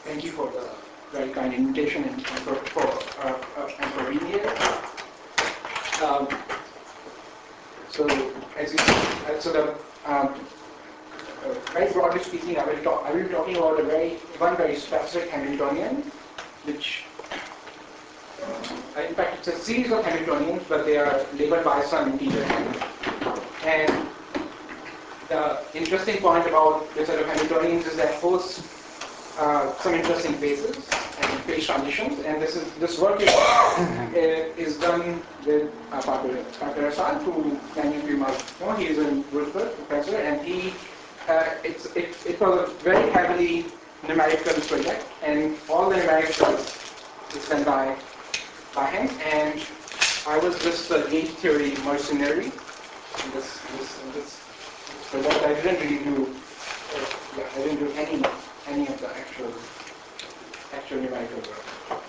Thank you for the very kind invitation and for being here. Um, so, as you so the very broadly speaking, I will be talking about one very specific Hamiltonian, which in fact it's a series of Hamiltonians, but they are labeled by some integer n. And the interesting point about this set of Hamiltonians is that first some interesting phases and phase transitions, and this work is done with Parker-Assad, who many of you might know. He is a Würzburg professor, and it was a very heavily numerical project, and all the numerics is done by him. And I was just a gauge theory mercenary in this project. I didn't really do any of the actual numerical work.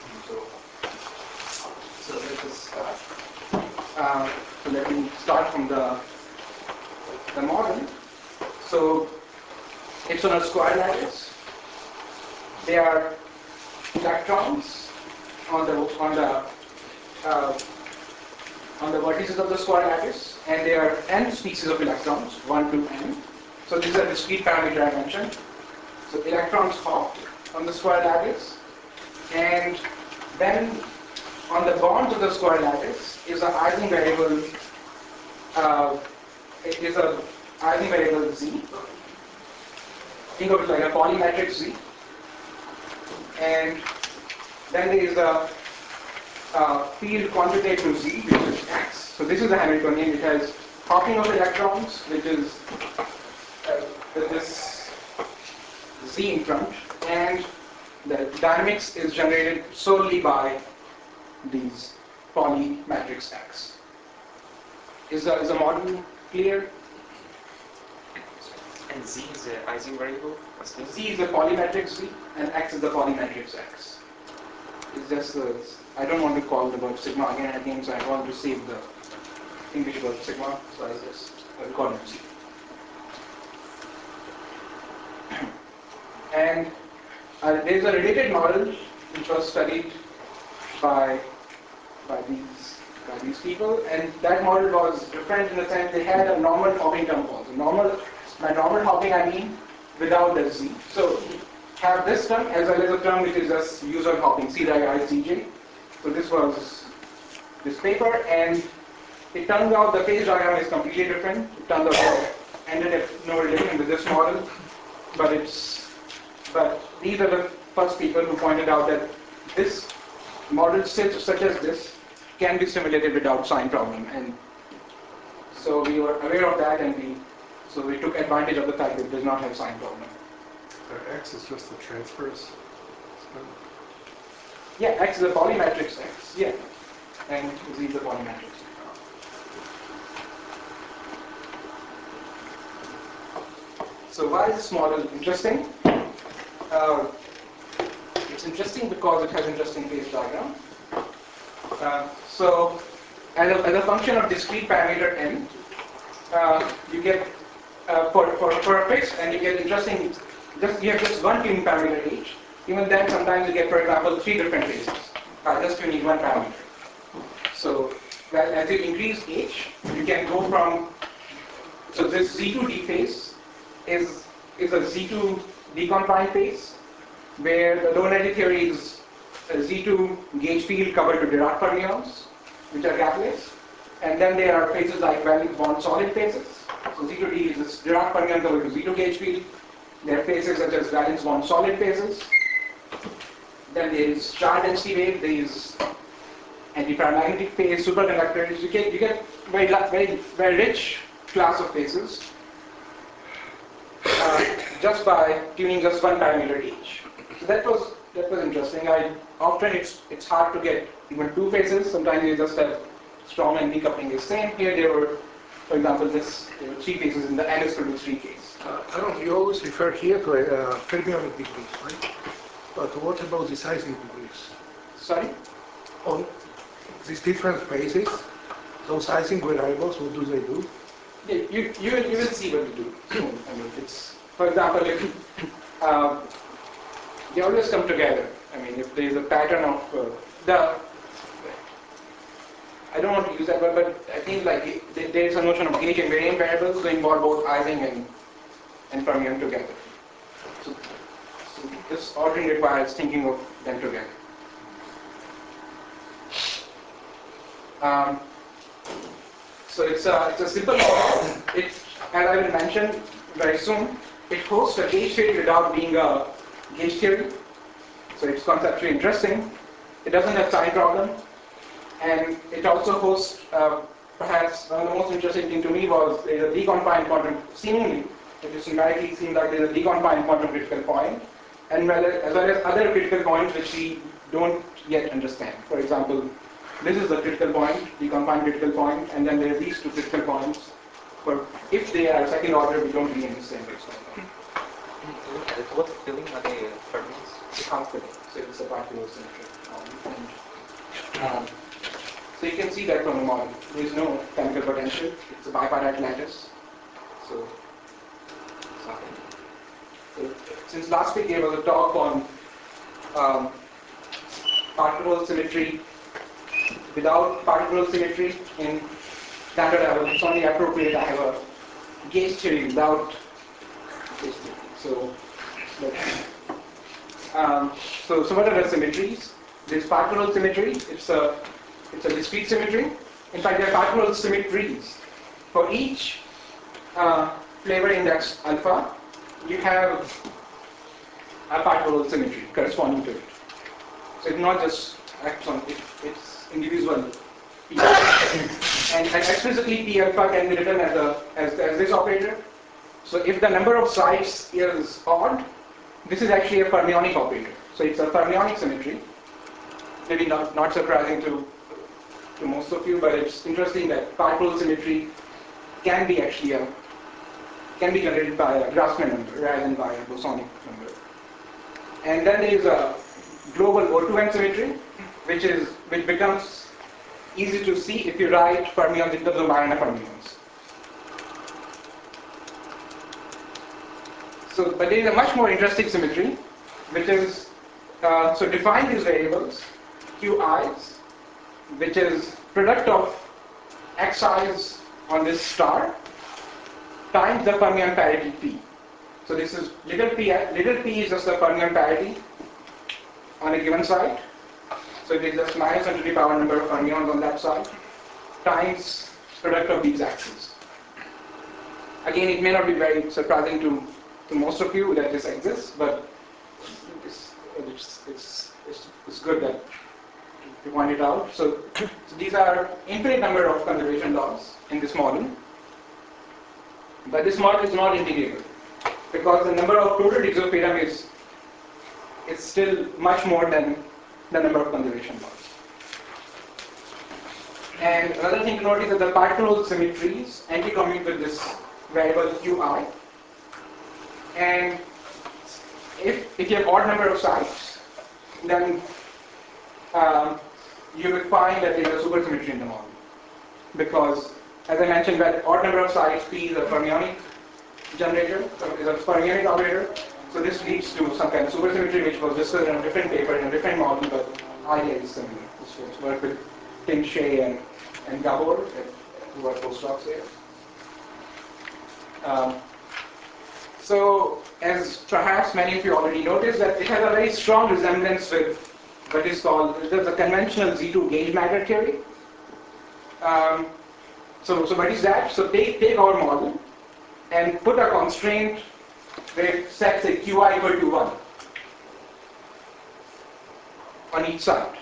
So let us start. So let me start from the model. So it's on a square lattice. There are electrons on the vertices of the square lattice, and there are n species of electrons, 1 to n. So this is a discrete parameter I mentioned. So electrons hop on the square lattice, and then on the bonds of the square lattice is an Ising variable. It is an Ising variable z. Think of it like a polymetric z. And then there is a field quantitative to z, which is x. So this is the Hamiltonian. It has hopping of electrons, which is with this z in front, and the dynamics is generated solely by these Pauli matrix X. Is the model clear? And z is the Ising variable? What's this? Z is the polymetric z, and X is the polymetric X. It's just I don't want to call the word sigma again, so I want to save the English word sigma, so I just call it z. And there is a related model which was studied by these people, and that model was different in the sense they had a normal hopping term also. By normal hopping I mean without the z. So have this term as well as a term which is just usual hopping, Cij. So this was this paper, and it turns out the phase diagram is completely different. It turns out it ended at no relation with this model, but these are the first people who pointed out that this model such as this can be simulated without sign problem, and so we were aware of that, and we took advantage of the fact that it does not have sign problem. X is just the transverse. Yeah, X is a polymetric X. Yeah, and Z is a polymetric. So why is this model interesting? It's interesting because it has interesting phase diagram. So as a function of discrete parameter n, you get for a fix, and you get interesting. You have just one tuning parameter h. Even then, sometimes you get, for example, 3 different phases by just tuning one parameter. So as you increase h, you can go from. So this Z2D phase is a Z2 deconfined phase, where the low energy theory is a Z2 gauge field covered to Dirac fermions, which are gapless, and then there are phases like valence bond solid phases. So Z2D is this Dirac fermion covered to Z2 gauge field. There are phases such as valence bond solid phases. Then there is charge density wave. There is antiparamagnetic phase, superconductors. You get very rich class of phases just by tuning just one parameter each. So that was interesting. Often it's hard to get even 2 phases. Sometimes you just have strong and weak coupling is same. Here there were, for example, there were 3 phases in the n is equal to 3 case. You always refer here to fermionic degrees, right? But what about the sizing degrees? Sorry? On these different phases, those sizing variables, what do they do? Yeah, you will see what to do. I mean, it's, for example, they always come together. I mean, if there is a pattern of I don't want to use that word, but I think like there is a notion of gauge invariant variables that involve both Ising and fermion together. So this ordering requires thinking of them together. So it's a simple model. It's, as I will mention very soon, it hosts a gauge theory without being a gauge theory. So it's conceptually interesting. It doesn't have sign problem, and it also hosts perhaps one of the most interesting thing to me was there's a deconfined quantum. Seemingly, it just numerically seems like there's a deconfined quantum critical point, and as well as other critical points which we don't yet understand. For example, this is the critical point, deconfined critical point, and then there are these two critical points. But if they are second order, we don't really understand what's going on. What filling are they fermions? It's half filling, so it's a particle symmetry. So you can see that from the model. There is no chemical potential. It's a bipartite lattice. So since last week there was a talk on particle symmetry. Without particle symmetry in standard level, it's only appropriate I have a gauge theory without gauge theory. So what are the symmetries? There's particle symmetry. It's a discrete symmetry. In fact, there are particle symmetries. For each flavor index alpha, you have a particle symmetry corresponding to it. So it's not just axon, it's individual P. And explicitly P alpha can be written as this operator. So if the number of sites is odd, this is actually a fermionic operator. So it's a fermionic symmetry. Maybe not surprising to most of you, but it's interesting that particle symmetry can be generated by a Grassmann number rather than by a bosonic number. And then there is a global O2n symmetry, which becomes easy to see if you write fermions in terms of Majorana fermions. So, but there is a much more interesting symmetry, which is so define these variables Qi's, which is product of xi's on this star times the fermion parity P. So this is little p is just the fermion parity on a given site. So it is just minus 10 to the power number of fermions on that side times product of these axes. Again, it may not be very surprising to most of you that this exists, but it's good that you point it out. So these are infinite number of conservation laws in this model, but this model is not integrable because the number of total degrees of freedom is still much more than the number of conservation laws. And another thing to note is that the particle symmetries anti-commute with this variable Qi. And if you have odd number of sites, then you will find that there is a supersymmetry in the model. Because, as I mentioned, that odd number of sites, P is a fermionic generator, is a fermionic operator. So this leads to some kind of supersymmetry, which was discussed in a different paper, in a different model, but idea is similar. This was work with Tim Shea and Gabor, who are postdocs here. So, as perhaps many of you already noticed, that it has a very strong resemblance with what is called the conventional Z2 gauge matter theory. So what is that? So take our model and put a constraint where it sets a Qi equal to 1 on each side.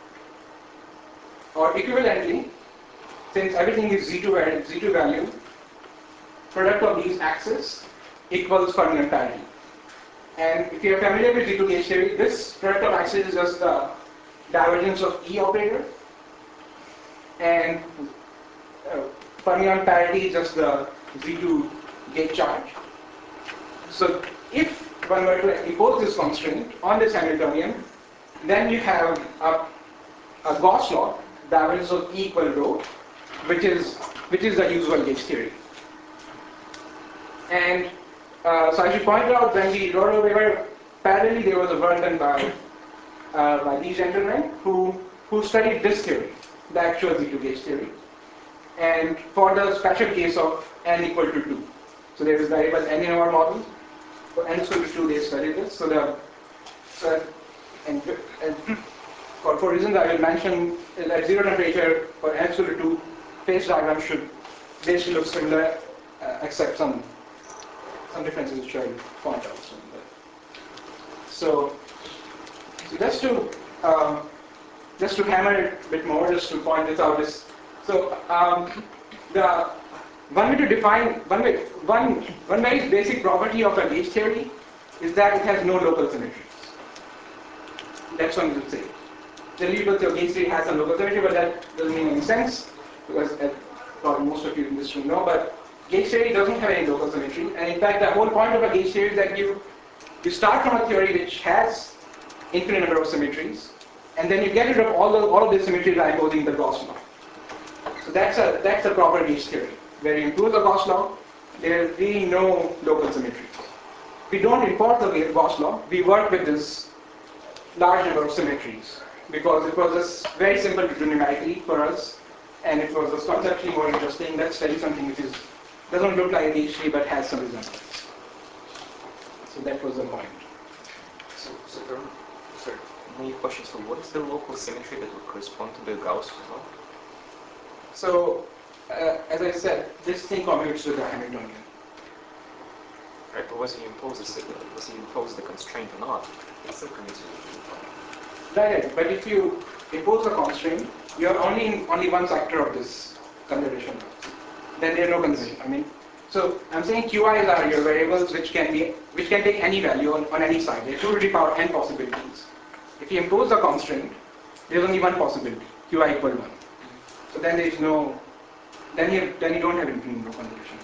Or equivalently, since everything is Z2 value, product of these axes equals fermion parity. And if you are familiar with Z2 gauge theory, this product of axes is just the divergence of E operator, and fermion parity is just the Z2 gauge charge. So if one were to impose this constraint on this Hamiltonian, then you have a Gauss law, divergence of E equal rho, which is the usual gauge theory. And so I should point out when the Rho-Weber parallelly there was a work done by these gentlemen who studied this theory, the actual Z2 gauge theory, and for the special case of n equal to 2. So there is variable n in our model. For n equal to 2, they studied this. And for reasons I will mention, at zero temperature for n equal to 2, phase diagram should basically look similar, except some differences which I will point out soon. So just to hammer it a bit more, just to point this out is, so the one way to define one very basic property of a gauge theory is that it has no local symmetries. That's one would say. Generally, people say gauge theory has some local symmetry, but that doesn't make any sense because probably most of you in this room know. But gauge theory doesn't have any local symmetry, and in fact, the whole point of a gauge theory is that you start from a theory which has infinite number of symmetries, and then you get rid of all of the symmetries by imposing the Gauss law. So that's a proper gauge theory. Where you impose the Gauss law, there is really no local symmetry. We don't enforce the Gauss law, we work with this large number of symmetries because it was just very simple to do numerically for us, and it was just conceptually more interesting. Let's study something which doesn't look like a gauge theory but has some resemblance. So that was the point. So my question, so what is the local symmetry that would correspond to the Gauss law? So, as I said, this thing commutes with the Hamiltonian. Right, but was he imposed the constraint or not? It still commutes with the Right, but if you impose a constraint, you are only in only one sector of this conservation law. Then there are no constraints. So I'm saying QIs are your variables which can take any value on any side. There are 2 to the power n possibilities. If you impose a constraint, there is only one possibility, QI equal 1. So then there is no, then you don't have infinite number of conservation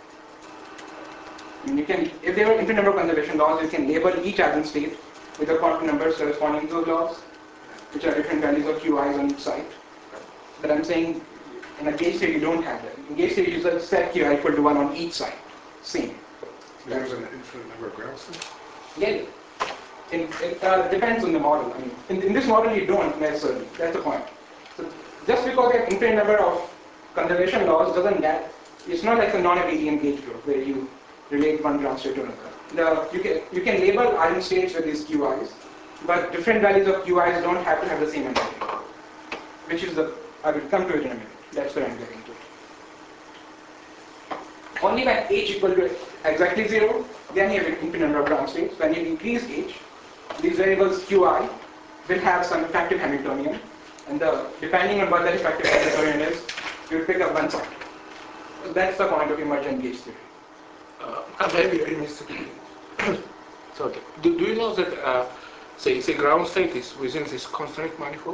laws. If there were infinite number of conservation laws, you can label each eigenstate with the quantum numbers corresponding to those laws, which are different values of QIs on each side. But I'm saying in a gauge theory you don't have that. In gauge theory you just set QI equal to 1 on each side. Same. There's an infinite number of ground states? Yeah. It depends on the model. In this model you don't necessarily. That's the point. So just because you have infinite number of conservation laws doesn't that it's not like a non-Abelian gauge group where you relate one ground state to another. You can label eigenstates with these QIs, but different values of QIs don't have to have the same entity. Which is I will come to it in a minute. That's where I'm getting to. Only when h equal to exactly 0, then you have an infinite number of ground states. When you increase h, these variables qi will have some effective Hamiltonian, and depending on what that effective Hamiltonian is, you will pick up one side. So that's the point of emergent gauge theory. Maybe I missed it. So, do you know that, say ground state is within this constraint manifold?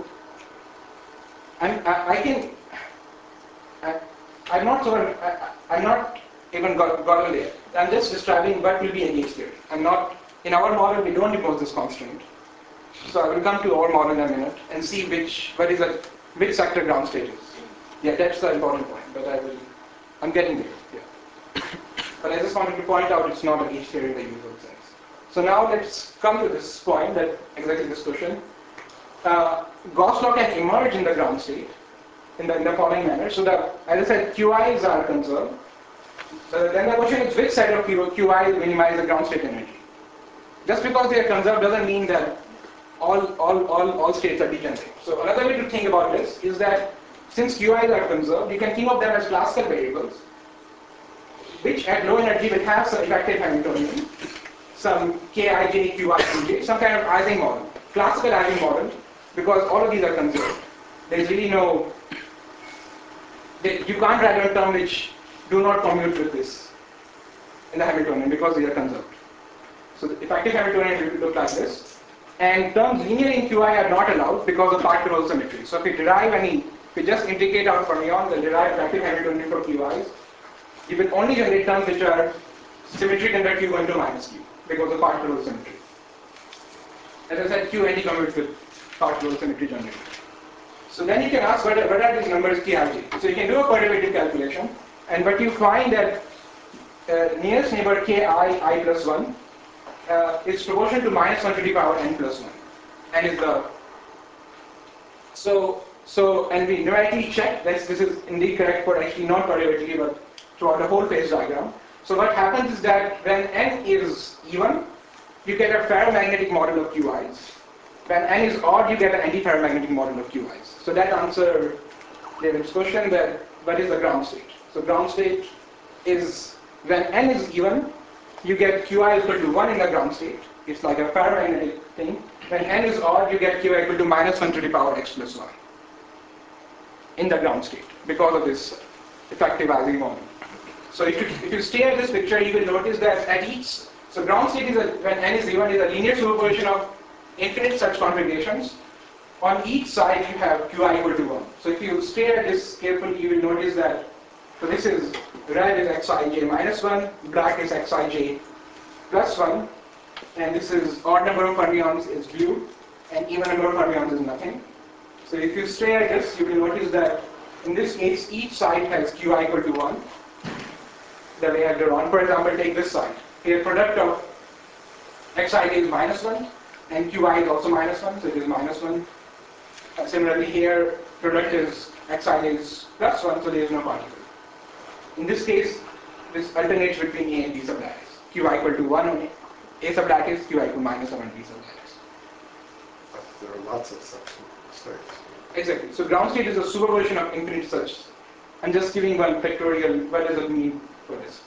I'm not even gotten there. I'm just describing what will be a gauge theory. In our model we don't impose this constraint. So I will come to our model in a minute and see which sector ground state is. Yeah, that's the important point, but I'm getting there. Yeah. But I just wanted to point out it's not a gauge theory in the usual sense. So now let's come to this point, exactly this question. Gauss law can emerge in the ground state in the following manner. So as I said, QIs are conserved. Then the question is which side of QI minimize the ground state energy? Just because they are conserved doesn't mean that all states are degenerate. So another way to think about this is that since QIs are conserved, you can think of them as classical variables, which at low energy will have some effective Hamiltonian, some Kij, Qi, Qj, some kind of Ising model, classical Ising model, because all of these are conserved. There is really no, you can't write a term which do not commute with this in the Hamiltonian because they are conserved. So the effective Hamiltonian will look like this. And terms linear in Qi are not allowed because of particle symmetry. So if we just integrate out fermions and derive effective Hamiltonian for Qis, you will only generate terms which are symmetric under Q1 to minus Q because of particle symmetry. As I said, Q anti-commutes with particle symmetry generated. So then you can ask what are these numbers Kij? So you can do a perturbative calculation, and but you find that nearest neighbor Ki I plus 1 is proportional to minus 1 to the power n plus 1. N is the and we numerically check that this is indeed correct for actually not quadratically but throughout the whole phase diagram. So what happens is that when n is even, you get a ferromagnetic model of QIs. When n is odd, you get an anti-ferromagnetic model of QIs. So that answers David's question that what is the ground state? So ground state is when n is even, you get Qi equal to 1 in the ground state. It's like a ferromagnetic thing. When n is odd, you get Qi equal to minus 1 to the power x plus 1 in the ground state because of this effective Ising model. So if you stare at this picture, you will notice that at each, so ground state is when n is even is a linear superposition of infinite such configurations. On each side you have Qi equal to 1. So if you stare at this carefully, you will notice that, so this is red is xij minus 1, black is xij plus 1, and this is odd number of fermions is blue, and even number of fermions is nothing. So if you stare at this, you will notice that in this case, each side has Qi equal to 1. The way I've drawn, for example, take this side. Here product of xij is minus 1, and Qi is also minus 1, so it is minus 1. Similarly here, product is xij is plus 1, so there is no particle. In this case, this alternates between A and B sub lattice. Qi equal to 1 on A sub lattice, Qi equal to minus 1 on B sub lattice. There are lots of such states. Exactly. So ground state is a superposition of infinite such. I'm just giving one factorial, what does it mean for this?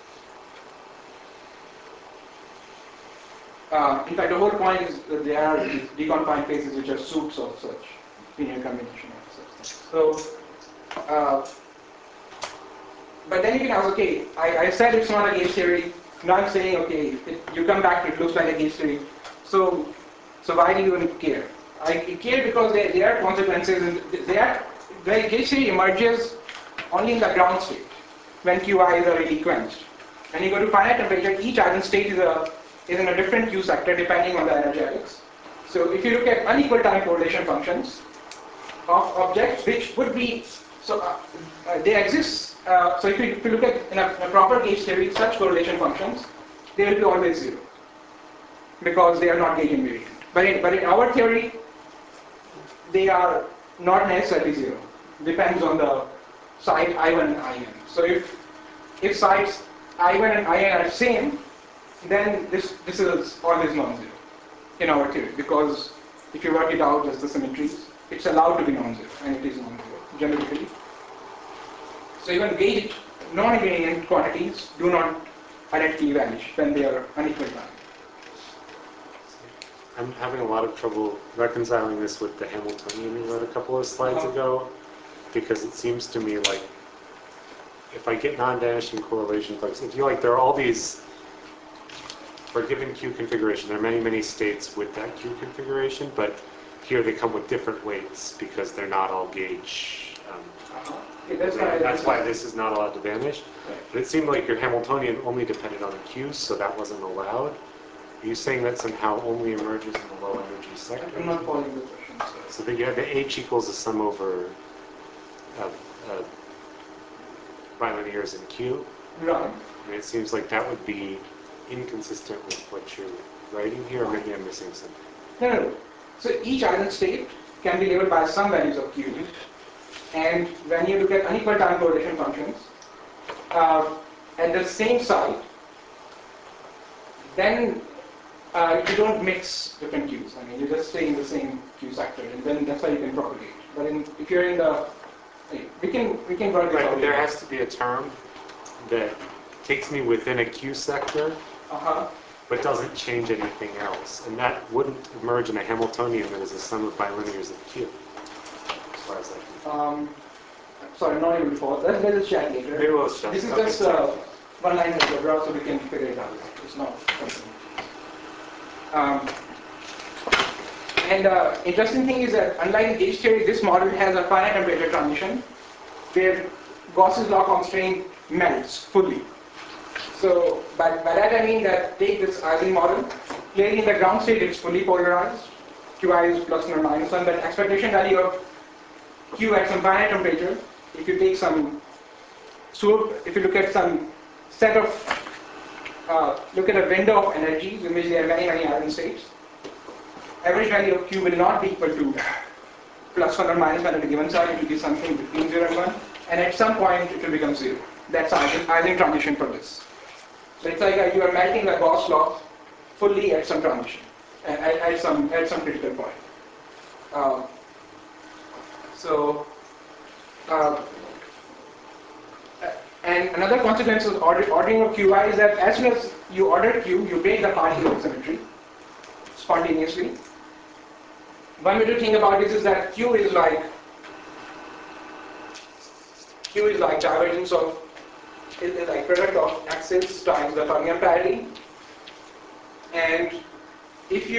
In fact, the whole point is that there are these deconfined phases which are soups of such linear combination of such things. So, but then you can ask, okay, I said it's not a gauge theory. Now I'm saying, okay, you come back to it looks like a gauge theory. So why do you even care? I care because there are consequences, and the gauge theory emerges only in the ground state when Qi is already quenched. When you go to finite temperature, each eigenstate is in a different Q sector depending on the energetics. So if you look at unequal time correlation functions of objects which would be, they exist. So if you look at in a proper gauge theory, such correlation functions, they will be always 0 because they are not gauge invariant. But in our theory, they are not necessarily 0. Depends on the side I1 and In. So if sides I1 and In are same, then this is always non-zero in our theory, because if you work it out as the symmetries, it's allowed to be non-zero, and it is non-zero generally. So even gauge non-invariant quantities do not identically vanish when they are unequal time. I'm having a lot of trouble reconciling this with the Hamiltonian we read a couple of slides ago, because it seems to me like if I get non-vanishing correlations, like if you like, there are all these, for a given Q configuration, there are many, many states with that Q configuration, but here they come with different weights because they're not all gauge. That's why this is not allowed to vanish. Right. But it seemed like your Hamiltonian only depended on the Q's, so that wasn't allowed. Are you saying that somehow only emerges in the low energy sector? I'm not following the question. So that you have the H equals the sum over bilinears in Q. Right. And it seems like that would be inconsistent with what you're writing here, or maybe I'm missing something. No. So each eigenstate can be labeled by some values of Q. And when you look at unequal time correlation functions at the same site, then you don't mix different Qs. I mean, you just stay in the same Q sector, and then that's how you can propagate. But if you're in the, we can work this Right, out. but there has to be a term that takes me within a Q sector, but doesn't change anything else, and that wouldn't emerge in a Hamiltonian that is a sum of bilinears of Q. As far as I can. Sorry, I'm not able to follow. Let's chat later. Maybe we'll chat. This is Okay. just one line algebra, so we can figure it out. It's not something. And interesting thing is that unlike gauge theory, this model has a finite temperature transition where Gauss's law constraint melts fully. So by that I mean that take this Ising model, clearly in the ground state it's fully polarized, Qi is plus or minus 1, but expectation value of Q at some finite temperature, if you take some, so if you look at some set of look at a window of energies in which there are many ion states. Average value of Q will not be equal to plus 1 or minus 1 at a given side. It will be something between 0 and 1, and at some point it will become 0. That's Ising transition for this. So it's like you are melting the Gauss law fully at some transition, at some critical point. And another consequence of ordering of Qi is that as soon as you order Q, you break the particle symmetry spontaneously. One way to think about this is that Q is like divergence of, is like product of axis times the fermion parity. And if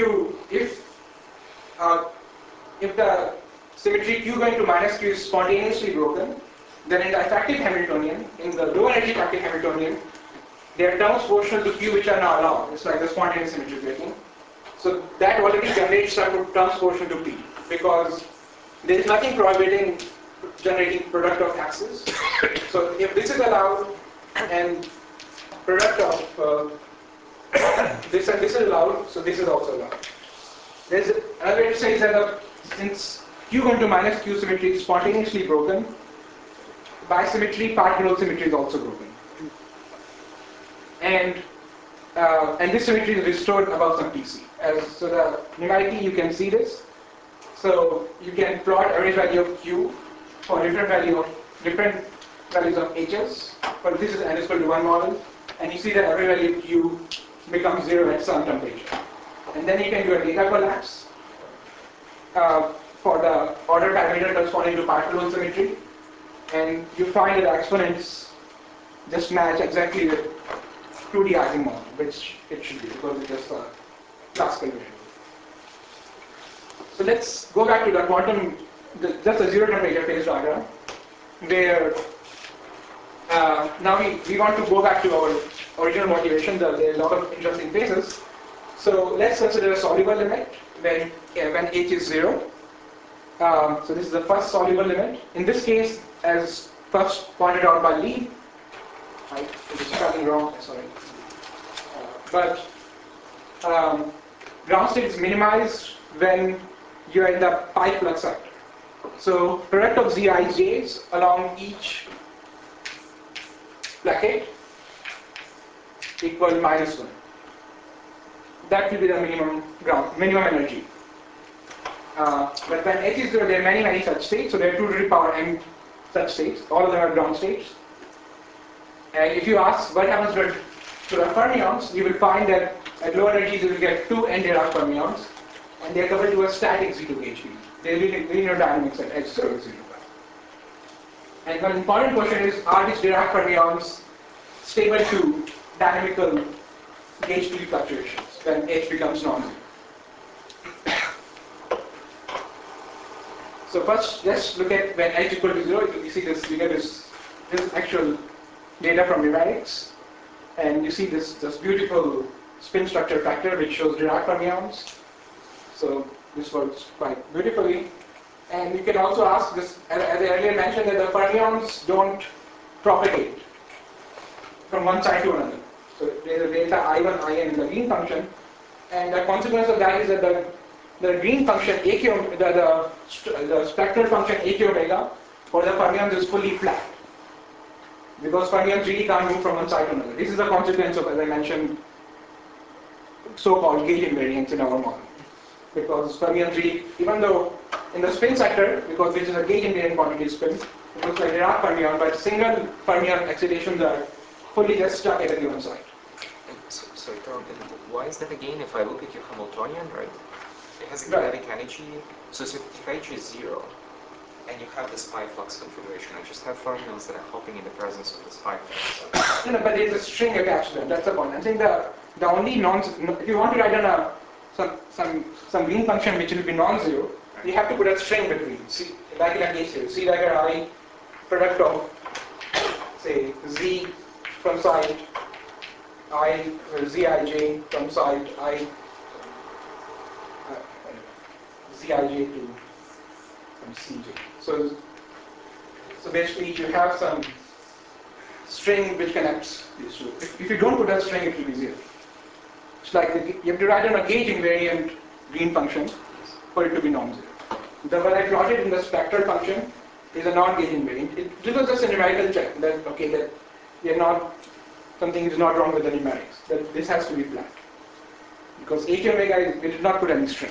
the symmetry Q going to minus Q is spontaneously broken, then in the effective Hamiltonian, in the low energy effective Hamiltonian, there are terms proportional to Q which are not allowed. It's like the spontaneous symmetry breaking. So that already generates some terms proportional to P, because there is nothing prohibiting generating product of axis. So if this is allowed and product of this and this is allowed, so this is also allowed. There's another way to say is that since Q going to minus Q symmetry is spontaneously broken, by symmetry, particle symmetry is also broken. And this symmetry is restored above some PC. So the numerically you can see this. So you can plot average value of Q for different values of H's. But this is n is equal to 1 model, and you see that average value of Q becomes 0 at some temperature. And then you can do a data collapse for the order parameter corresponding to particle symmetry, and you find that the exponents just match exactly with 2D Ising model, which it should be because it's just a classical variable. So let's go back to the quantum, just a zero temperature phase diagram, where now we want to go back to our original motivation. There are a lot of interesting phases. So let's consider a soluble limit when H is 0. So this is the first soluble limit. In this case, as first pointed out by Lee, I was spelling wrong, sorry. Ground state is minimized when you are in the pi flux sector. So product of Zij's along each placket equal minus 1. That will be the minimum energy. But when H is 0, there are many such states. So there are 2 to the power n such states. All of them are ground states. And if you ask what happens to the fermions, you will find that at low energies you will get 2 n Dirac fermions, and they are coupled to a static Z2 HP. There is linear dynamics at H0 is 0. And one important question is, are these Dirac fermions stable to dynamical gauge field fluctuations when H becomes non-zero? So first, let's look at when H equal to 0. You see this, you get this actual data from numerics, and you see this beautiful spin structure factor which shows Dirac fermions. So this works quite beautifully. And you can also ask this, as I earlier mentioned, that the fermions don't propagate from one side to another. So there is a delta I1, In in the green function, and the consequence of that is that the green function the spectral function AK omega for the fermions is fully flat, because fermions really can't move from one side to another. This is the consequence of, as I mentioned, so-called gauge invariance in our model. Because fermions really, even though in the spin sector, because this is a gauge invariant quantity spin, it looks like Dirac fermion, but single fermion excitations are fully just stuck at a given site. So why is that again? If I look at your Hamiltonian, right? It has a kinetic energy. So if H is 0, and you have this pi flux configuration, I just have fermions that are hopping in the presence of this pi flux. No, but there's a string attached to them. That's the point. I think the only if you want to write down some green function which will be non-zero, right, you have to put a string between. See, like in a case here, C dagger I product of say Z from site I Zij from site I Zij to from Cj. So basically you have some string which connects these two. If you don't put a string, it will be 0. It's like you have to write down a gauge invariant green function for it to be non-zero. The one I plotted in the spectral function is a non-gauge invariant. This was just a numerical check that okay that we are not something is not wrong with the numerics. That this has to be flat because h omega we did not put any string.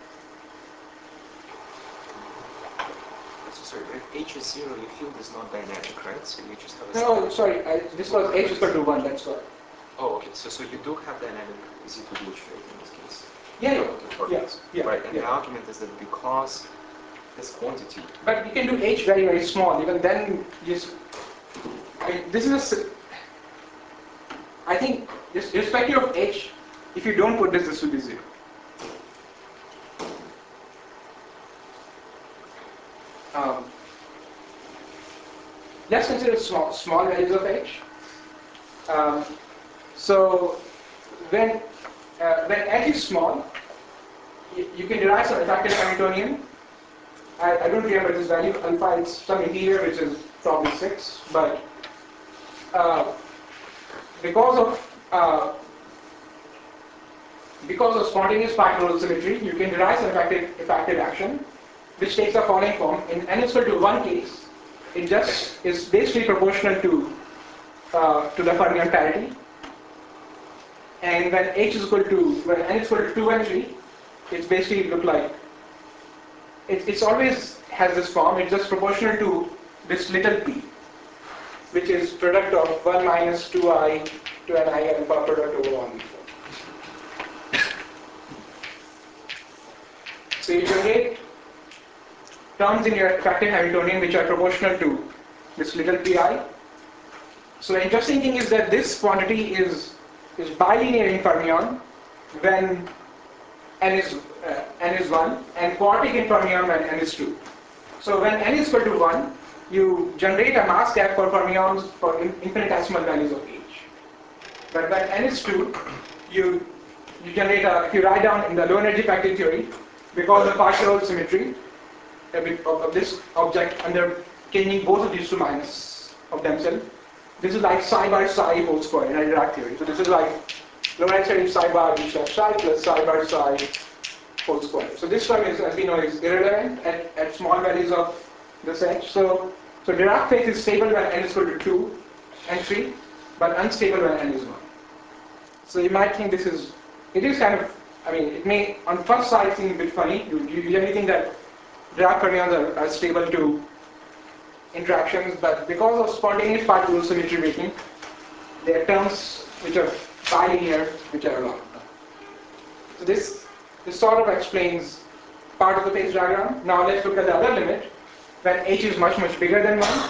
So sorry, if h is 0, your field is not dynamic, right? So you just have a No, sorry. This was h is equal to 1. That's why. Oh, okay. So you do have dynamic Z2 gauge rate in this case. Yeah, yeah, Okay, perfect. yeah, Right, and yeah. the argument is that because this quantity. But you can do h very, very small. Even then, just I mean, this is I think, just irrespective of h, if you don't put this will be 0. Let's consider small values of h. So when h is small, you can derive some effective Hamiltonian. I don't remember this value. Alpha is some integer which is probably 6, but because of spontaneous particle symmetry, you can derive some effective action, which takes the following form. In n is equal to 1 case, it just is basically proportional to the fermion parity. And when n is equal to 2 and 3, it's basically look like it's always has this form. It's just proportional to this little p, which is product of 1 minus 2i to an I and alpha product over 1 before. So you generate terms in your effective Hamiltonian which are proportional to this little pi. So the interesting thing is that this quantity is bilinear in fermion when n is 1 and quartic in fermion when n is 2. So when n is equal to 1, you generate a mass gap for fermions for infinitesimal values of h. But when n is 2, you generate if you write down in the low energy packing theory, because of partial symmetry of this object under changing both of these two minus of themselves, this is like psi bar psi whole square in a Dirac theory. So this is like low energy psi bar h of psi plus psi bar psi whole square. So this term is, as we know, is irrelevant at small values of this h. So Dirac phase is stable when n is equal to 2 and 3, but unstable when n is 1. So you might think it is kind of, I mean, it may on first sight seem a bit funny. You usually think that Dirac fermions are stable to interactions, but because of spontaneous particle symmetry making, there are terms which are bilinear, which are allowed. So this sort of explains part of the phase diagram. Now let's look at the other limit when h is much bigger than 1.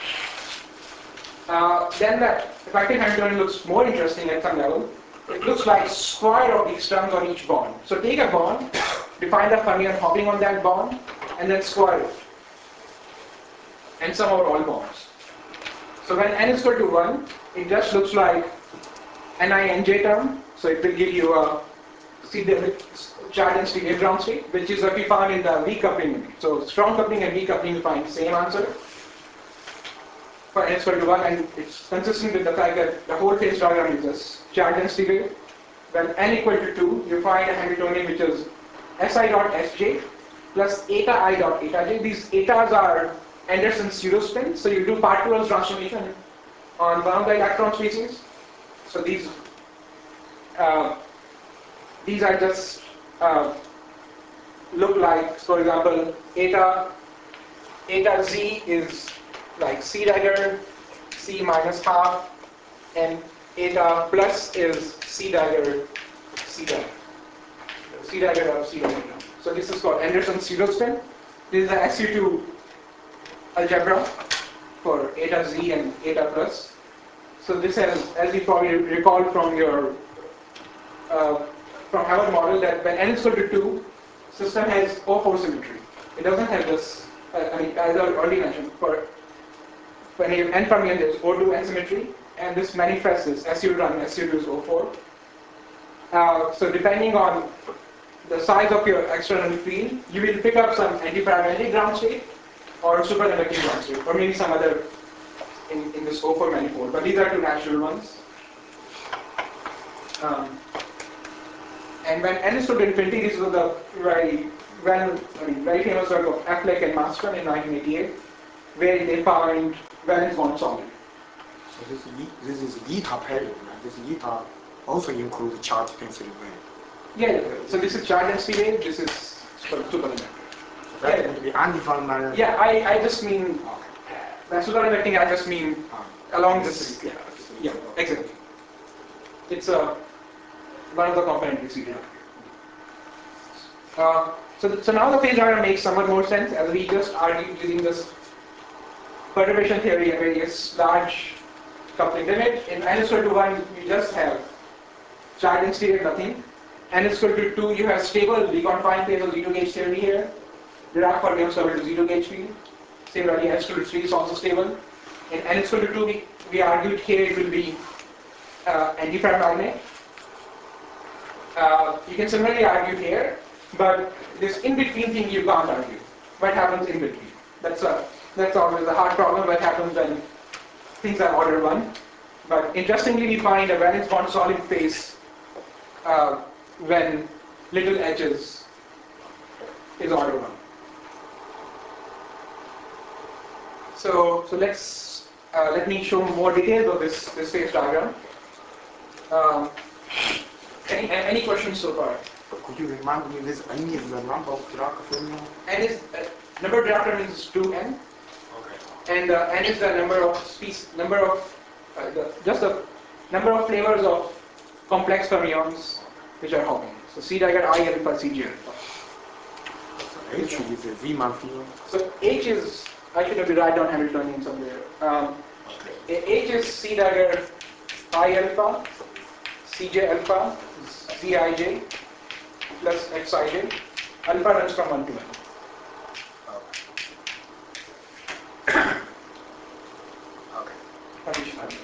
Then the effective Hamiltonian looks more interesting at some level. It looks like square of these terms on each bond. So take a bond, define the fermion hopping on that bond, and then square it, and sum over all bonds. So when n is equal to 1, it just looks like Nij term. So it will give you a charge density wave ground state, which is what we found in the weak coupling limit. So strong coupling and weak coupling, you find the same answer for n is equal to 1, and it's consistent with the fact that the whole phase diagram is just charge density wave. When n equal to 2, you find a Hamiltonian which is Si dot Sj plus eta I dot eta j. These etas are Anderson's pseudospin, so you do particle transformation on one of the electron species. So these are just look like, for example, eta z is like c dagger, c minus half, and eta plus is c dagger, c dagger. C dagger of C dagger. So this is called Anderson's pseudospin. This is the SU2 algebra for eta z and eta plus. So this has, as you probably recall from your from our model, that when n is equal to 2, system has O4 symmetry. It doesn't have this. I mean, as I already mentioned, for when you have n fermion, there's O2 n symmetry, and this manifests as SU run SU2 is O4. So depending on the size of your external field, you will pick up some antiparametric ground state or superconducting ground state, or maybe some other in this O4 manifold, but these are two natural ones. And when n is to infinity, this was the very famous work of Affleck and Marston in 1988, where they found valence bond solid. So this is eta pairing, right? This eta also includes charge density wave. Yeah. So this is charge density wave. This is superconductor. So that's going to be undefined matter. Yeah, I just mean by superconducting. I just mean along this. Yeah, exactly. It's one of the components we see here. So now the phase diagram makes somewhat more sense, as we just argued using this perturbation theory and various large coupling limit. In n is equal to 1, you just have charge density of nothing. N is equal to 2, you have stable reconfined phase of zero gauge theory here. Dirac fermions cover to zero gauge field. Similarly, n is equal to 3 is also stable. In n is equal to 2, we argued here it will be antiferromagnet. You can similarly argue here, but this in-between thing you can't argue. What happens in between? That's always a hard problem. What happens when things are order 1? But interestingly, we find a valence bond solid phase when little h is order 1. So let me show more details of this phase diagram. Any questions so far? Could you remind me this n is the number of Dirac fermions? N is number of Dirac fermions is 2n, Okay. and n is the number of number of flavors of complex fermions which are hopping. So C dagger I alpha C J alpha. So H is a Riemann field. So H is, I should have to write down Hamiltonian somewhere. H is C dagger I alpha Cj alpha Zij plus Xij. Alpha runs from 1 to n. Okay.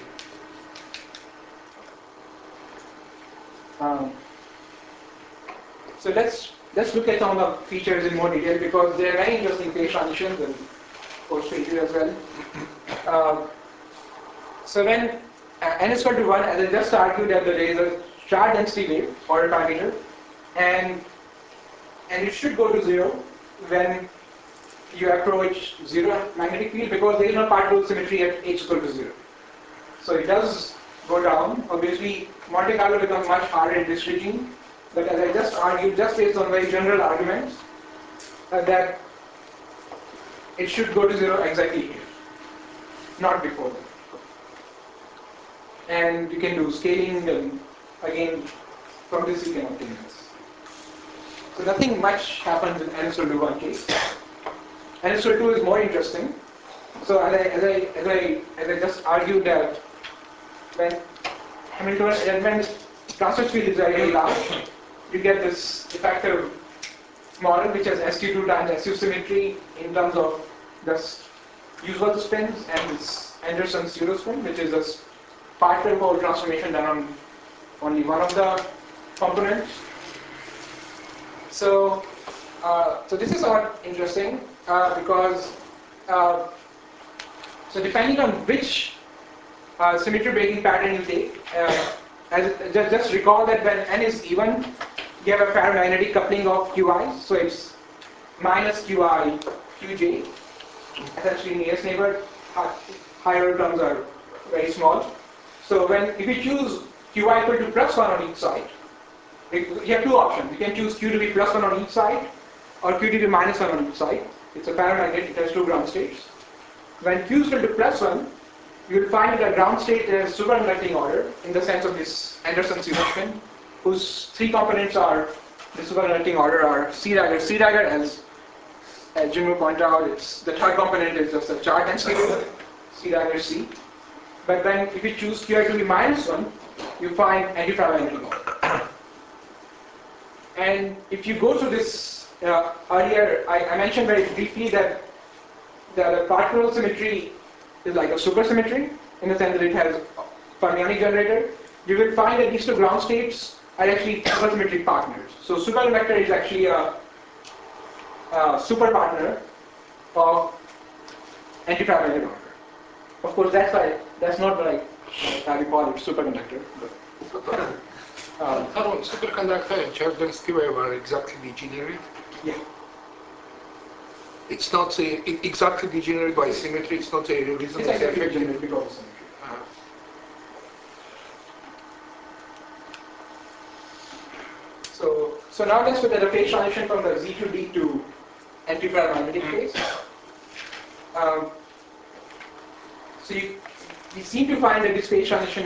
So let's look at some of the features in more detail, because there are many interesting phase transitions and post phases as well. So when n is equal to 1, as I just argued that there is a charge density wave or a parameter, and it should go to 0 when you approach 0 magnetic field, because there is no particle symmetry at h equal to 0. So it does go down. Obviously, Monte Carlo becomes much harder in this regime, but as I just argued, just based on very general arguments, that it should go to 0 exactly here, not before that. And you can do scaling, and again, from this you can obtain this. So nothing much happens in n is equal to 1 case. N is equal to 2 is more interesting. So as I just argued that when when transverse field is very large, you get this effective model which has SQ2 times SU symmetry in terms of the usual spins and this Anderson pseudo spin, which is this particle mode transformation done on only one of the components. So this is somewhat interesting because so depending on which symmetry breaking pattern you take, just recall that when n is even, you have a ferromagnetic coupling of Qi, so it's minus Qi Qj, essentially nearest neighbor. Higher terms are very small. So if you choose Qi equal to plus 1 on each side, you have two options. You can choose Q to be plus 1 on each side, or Q to be minus 1 on each side. It's a ferromagnet, it has two ground states. When Q is equal to plus 1, you will find that the ground state is superconducting order in the sense of this Anderson pseudo spin, whose three components are the superconducting order are C dagger, as Jim pointed out. It's the third component is just a charge density, C dagger C. But then if you choose Qi to be minus 1, you find antiferromagnetic order. And if you go to this earlier, I mentioned very briefly that the particle symmetry is like a supersymmetry in the sense that it has fermionic generator. You will find that these two ground states are actually supersymmetric partners. So superconductor is actually a super partner of antiferromagnetic order. Of course, that's not like how we call it superconductor. But, Harun, superconductor and charge density were exactly degenerate. yeah. It's not exactly degenerate by symmetry. It's not a It's resonance exactly effect. degenerate because of symmetry. So now let's look at the phase transition from the Z to D to antiparamagnetic phase. So we seem to find that this phase transition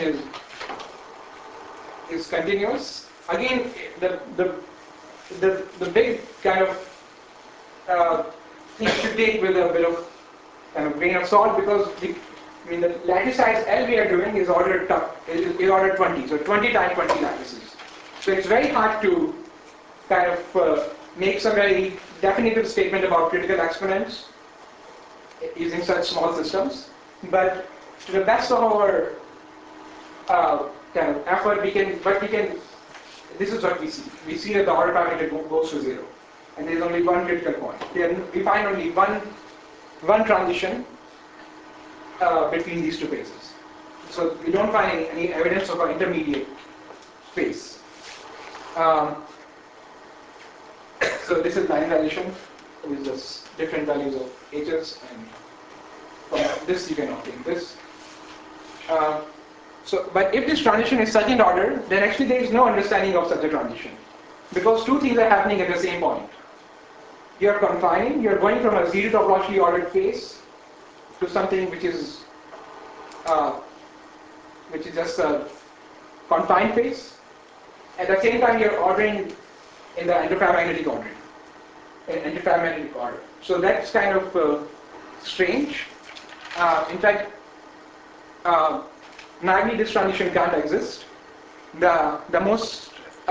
is continuous. Again, the big kind of thing to take with a bit of kind of grain of salt, because the lattice size L we are doing is order 20, so 20 times 20 lattices. So it's very hard to kind of make some very definitive statement about critical exponents using such small systems. But to the best of our kind of effort, this is what we see. We see that the order parameter goes to 0, and there is only one critical point. We find only one transition between these two phases. So we don't find any evidence of an intermediate phase. So this is line transition with just different values of h's, and from this you can obtain this. But if this transition is second order, then actually there is no understanding of such a transition, because two things are happening at the same point. You are confining, you are going from a zero topologically ordered phase to something which is just a confined phase. At the same time, you are ordering in the antiparamagnetic order. So that's kind of strange. In fact, naively this transition can't exist. The most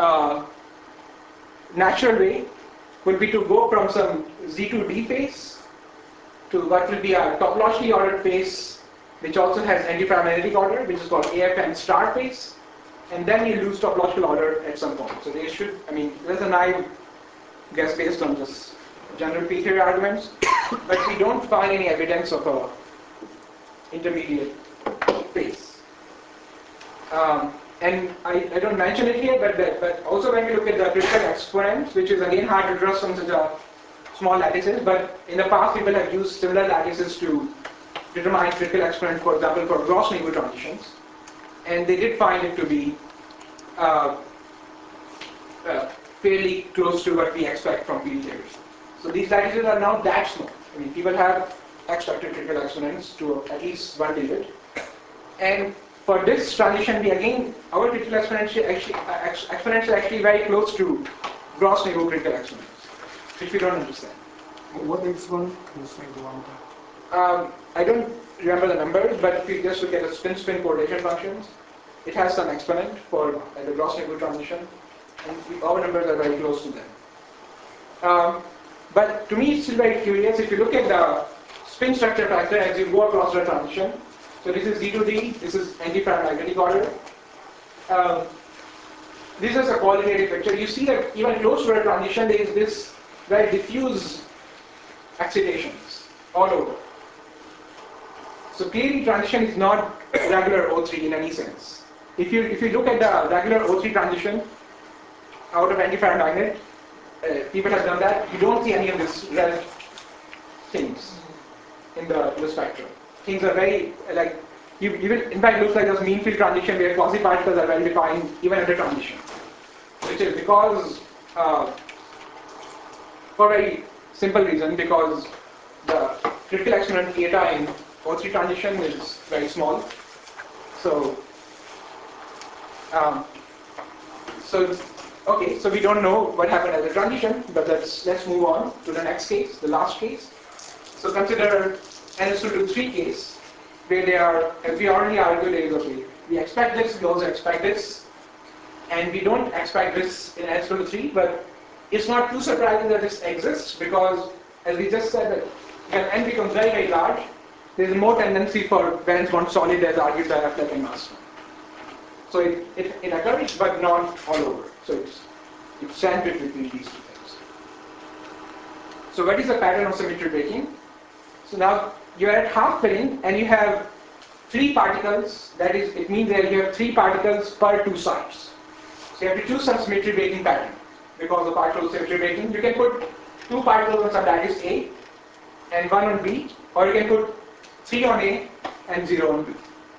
natural way would be to go from some Z to D phase to what will be a topologically ordered phase, which also has antiparamagnetic order, which is called AFM star phase, and then you lose topological order at some point. So they should, there's a naive guess based on just general P theory arguments, but we don't find any evidence of a intermediate phase. And I don't mention it here, but also when we look at the critical exponents, which is again hard to trust on such a small lattices, but in the past people have used similar lattices to determine critical exponent, for example, for Gauss-Lagrange transitions, and they did find it to be fairly close to what we expect from field theory. So these lattices are now that small. People have expected critical exponents to at least one digit, and for this transition, our critical exponents are actually very close to Gauss-Lagrange critical exponents, which we don't understand. What is one? Can you say the one time? I don't remember the numbers, but if you just look at the spin-spin correlation functions, it has some exponent for the Gauss-Lagrange transition, and our numbers are very close to them. But to me, it's still very curious. If you look at the spin structure factor as you go across the transition, so this is Z to D, this is antiparamagnetic order. This is a qualitative picture. You see that even close to the transition, there is this very diffuse excitations all over. So clearly, transition is not regular O3 in any sense. If you look at the regular O3 transition out of antiparamagnet, people have done that. You don't see any of these red things in the spectrum. Things are very in fact looks like this mean field transition where quasi-particles are well defined even at the transition, which is because for a very simple reason, because the critical exponent theta in O3 transition is very small. So so we don't know what happened at the transition, but let's move on to the next case, the last case. So consider n is equal to 3 case, where they are, as we already argued, is okay. We expect this, we also expect this, and we don't expect this in n is equal to 3, but it's not too surprising that this exists, because as we just said, that when n becomes very, very large, there is more tendency for bands one solid as argued by Affleck and Marston. So it occurs, but not all over. So it's sandwiched between these two things. So what is the pattern of symmetry breaking? So now you're at half filling and you have 3 particles, that is, it means that you have 3 particles per 2 sides. So you have to choose some symmetry breaking pattern. Because of particle symmetry breaking, you can put 2 particles on some lattice A and 1 on B, or you can put 3 on A and 0 on B.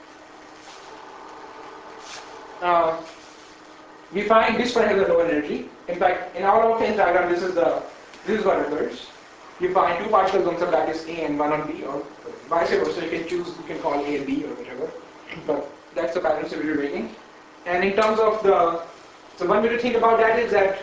We find this one has a low energy. In fact, in our Venn diagram, this is what occurs. You find 2 particles on some lattice A and 1 on B, or vice versa. You can choose, you can call A and B or whatever. But that's the pattern symmetry breaking. And in terms of so one way to think about that is that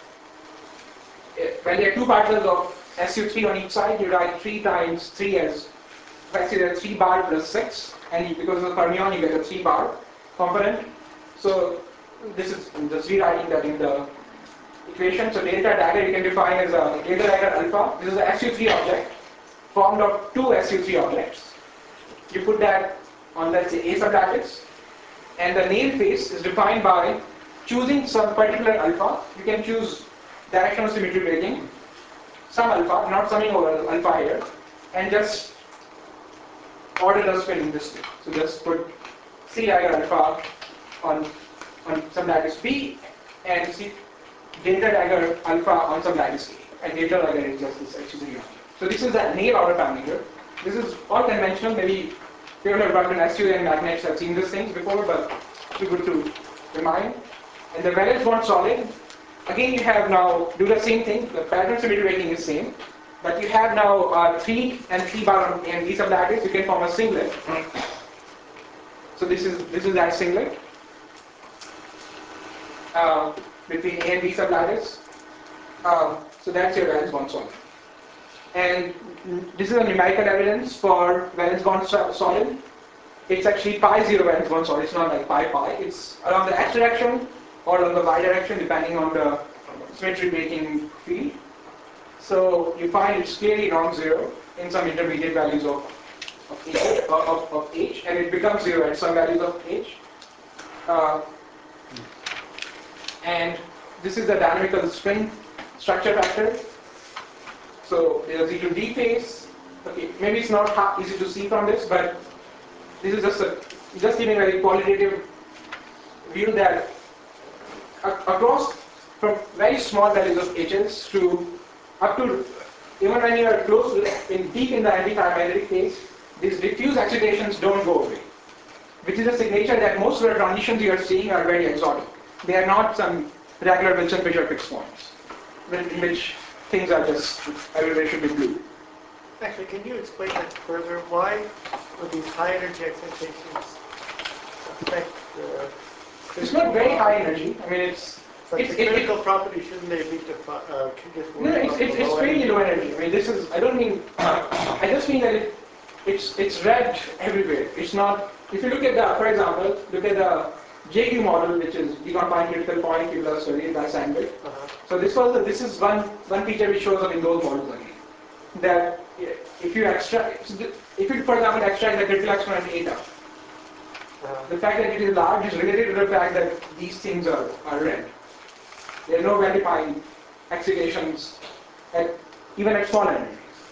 when there are 2 particles of SU3 on each side, you write 3 times 3 as, let's say there are 3 bar plus 6, and because of the fermion, you get a 3 bar component. So this is just rewriting that in the equation. So delta dagger you can define as a delta dagger alpha. This is a SU3 object formed of 2 SU3 objects. You put that on, let's say, A sublattice, and the name face is defined by choosing some particular alpha. You can choose directional symmetry breaking, some alpha, not summing over alpha here, and just order the spin in this way. So just put C dagger alpha on some lattice B and C delta dagger alpha on some lattice A, and delta dagger is just this SU3 object. So this is the Néel order parameter. This is all conventional. Maybe people have worked on SU and magnets have seen these things before, but it's good to remind. And the valence bond solid, again you have now do the same thing. The pattern symmetry breaking is same, but you have now 3 and 3 bar on A and B sublattice. You can form a singlet. So this is that singlet between A and B sublattice. So that's your valence bond solid. And this is a numerical evidence for valence bond solid. It's actually pi 0 valence bond solid. It's not like pi. It's along the x direction or on the y direction, depending on the symmetry breaking field. So you find it's clearly non-zero in some intermediate values of H, and it becomes 0 at some values of H. And this is the dynamical spin structure factor. So there's E to D phase. Okay, maybe it's not easy to see from this, but this is just giving a very qualitative view that across from very small values of H's to up to even when you are close to deep in the anti-paramagnetic phase, these diffuse excitations don't go away, which is a signature that most of the transitions you are seeing are very exotic. They are not some regular Wilson-Fisher fixed points, in which things are just everywhere should be blue. Actually, can you explain that further? Why would these high energy excitations affect the... It's not very high energy. I mean, it's critical property, shouldn't they be no, it's fairly low energy. I mean, this is, I don't mean, I just mean that it's red everywhere. It's not, if you look at the, for example, look at the JQ model, which is deconfined critical point Q studied by Sandberg. So this is one feature which shows up in those models again. That if you for example extract the critical exponent eta, the fact that it is large is related to the fact that these things are red. There are no well-defined excitations even at small energies.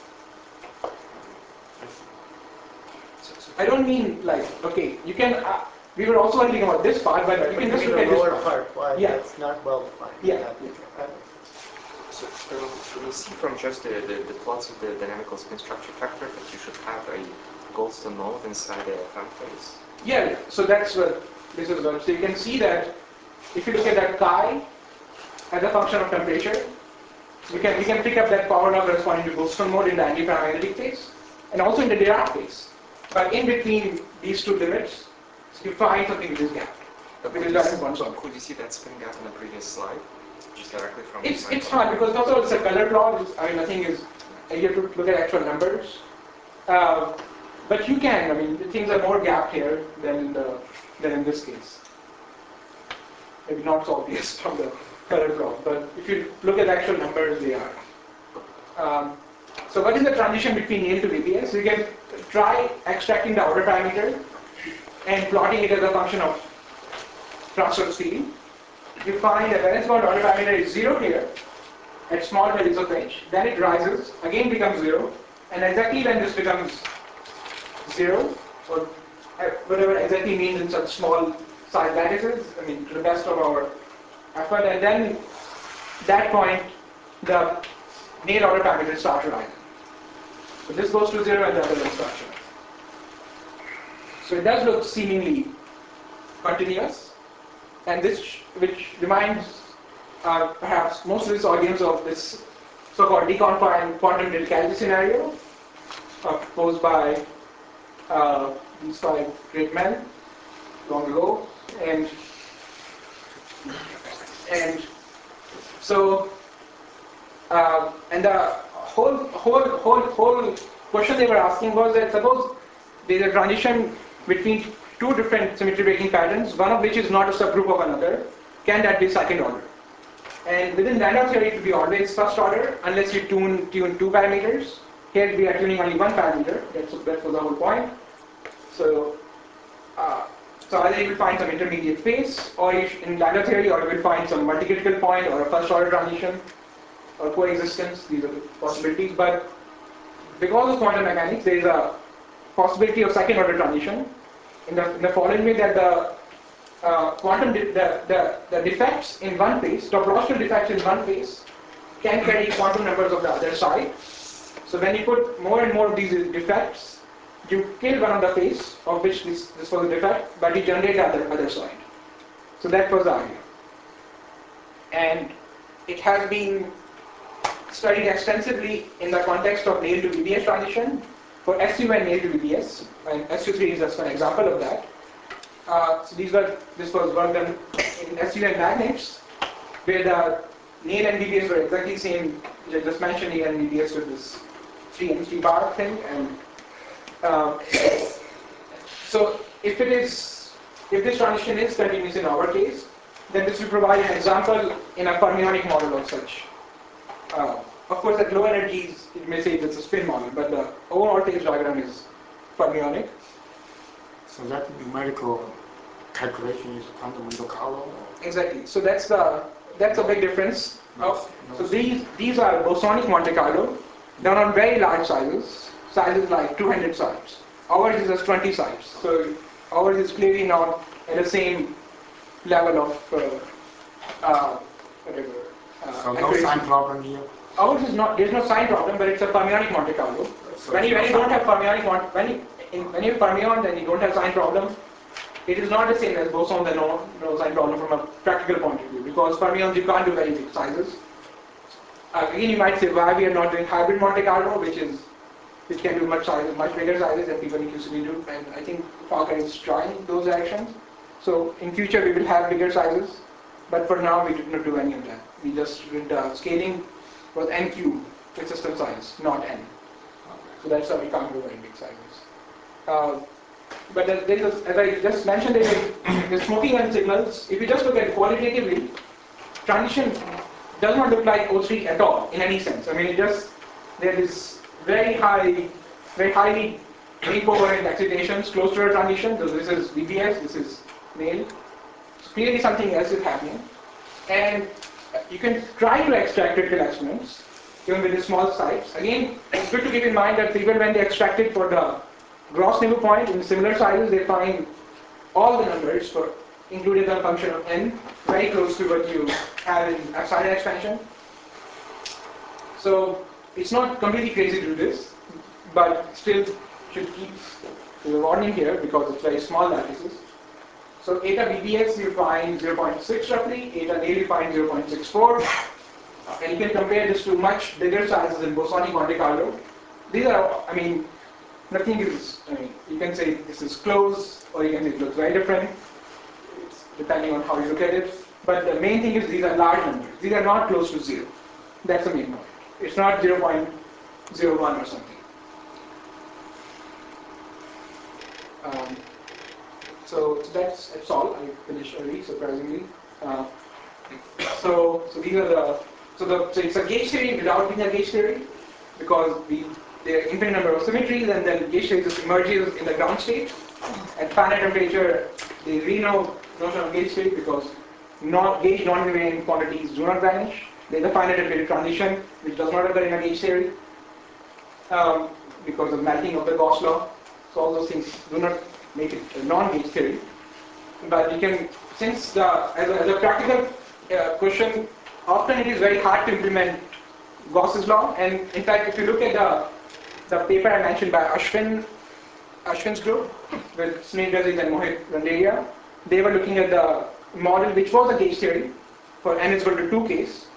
I don't mean like, okay, you can, we were also thinking about this part, but you can just look at this part. Why Yeah. it's not well defined. Yeah. So we see from just the plots of the dynamical spin structure factor that you should have a Goldstone mode inside a fan phase. Yeah, so that's what this is about. So you can see that if you look at that chi as a function of temperature, we can pick up that power law corresponding to Goldstone mode in the anti-paramagnetic phase and also in the Dirac phase. But in between these two limits, you find something which is gapped. Could you see that spin gap in the previous slide? Just directly from the slide? It's hard because also it's a color plot. I mean, nothing is, you have to look at actual numbers. But you can, I mean, things are more gapped here than in this case. Maybe not so obvious from the color plot, but if you look at actual numbers, they are. So what is the transition between Néel to VPS? You can try extracting the outer parameter and plotting it as a function of transverse field. You find that valence bond outer parameter is 0 here at small values of H, then it rises, again becomes 0, and exactly when this becomes 0, or whatever exactly means in such small size lattices, I mean, to the best of our effort, and then that point, the Néel order parameters start to rise. So this goes to 0 and the other one starts to rise. So it does look seemingly continuous, and this, which reminds perhaps most of this audience of this so-called deconfined quantum criticality scenario posed by these 5 great men long ago, and so and the whole question they were asking was that suppose there is a transition between 2 different symmetry breaking patterns, one of which is not a subgroup of another, can that be second order? And within random theory, it will be always first order unless you tune 2 parameters. Here we are tuning only 1 parameter. That was the whole point. So, so either you will find some intermediate phase, or in random theory, or you will find some multi-critical point, or a first order transition, or coexistence. These are the possibilities. But because of quantum mechanics, there is a possibility of second order transition in the following way, that the the defects in one phase, topological defects in one phase, can carry quantum numbers of the other side. So when you put more and more of these defects, you kill one of the phase of which this was a defect, but you generate the other side. So that was the idea, and it has been studied extensively in the context of Néel to BBS transition for SU and Néel to BBS, and SU3 is just an example of that. So this was work done in SU and magnets, where the Néel and BBS were exactly the same. I just mentioned Néel and BBS with this 3 bar thing, and so if this transition is continuous in our case, then this will provide an example in a fermionic model of such. Of course, at low energies, it may say it's a spin model, but the overall phase diagram is fermionic. So that numerical calculation is quantum Monte Carlo? Exactly. So that's a big difference. So these are bosonic Monte Carlo, done on very large sizes like 200 sites. Ours is just 20 sites. So ours is clearly not at the same level of whatever. So no accuracy. sign problem here? Ours is not. There's no sign problem, but it's a fermionic Monte Carlo. So When you don't have fermionic when you fermion, then you don't have sign problem. It is not the same as boson, the no sign problem from a practical point of view, because fermions you can't do very big sizes. Again, you might say why we are not doing hybrid Monte Carlo, which can do much bigger sizes than people usually do, and I think Parker is trying those directions. So in future we will have bigger sizes, but for now we did not do any of that. We just did scaling was n cube with system size, not n. So that's why we can't do very big sizes. But as I just mentioned, the smoking gun signals, if you just look at it qualitatively, transition does not look like O3 at all in any sense. I mean, there is very highly equivalent excitations close to a transition. So this is BBS, this is Néel. So clearly something else is happening. And you can try to extract critical exponents even with the small sites. Again, it's good to keep in mind that even when they extract it for the gross nibble point in similar sizes, they find all the numbers for including the function of n very close to what you have in epsilon expansion. So it's not completely crazy to do this, but still should keep the warning here because it's very small lattices. So eta BBS you find 0.6 roughly, eta Néel you find 0.64, and you can compare this to much bigger sizes in bosonic Monte Carlo. These are, I mean, nothing is, I mean, you can say this is close, or you can say it looks very different, it's depending on how you look at it. But the main thing is these are large numbers. These are not close to 0. That's the main point. It's not 0.01 or something. So that's all. I finished early, surprisingly. So these are so it's a gauge theory without being a gauge theory, because there are infinite number of symmetries, and then gauge theory just emerges in the ground state. At finite temperature, there is no notion of gauge theory because gauge non-invariant quantities do not vanish. There is a finite temperature transition which does not occur in a gauge theory because of melting of the Gauss law. So all those things do not make it a non-gauge theory. But you can, since as a practical question, often it is very hard to implement Gauss's law. And in fact, if you look at the paper I mentioned by Ashwin's group with Sunil Raziz and Mohit Randeria, they were looking at the model which was a gauge theory for n is equal to 2 case.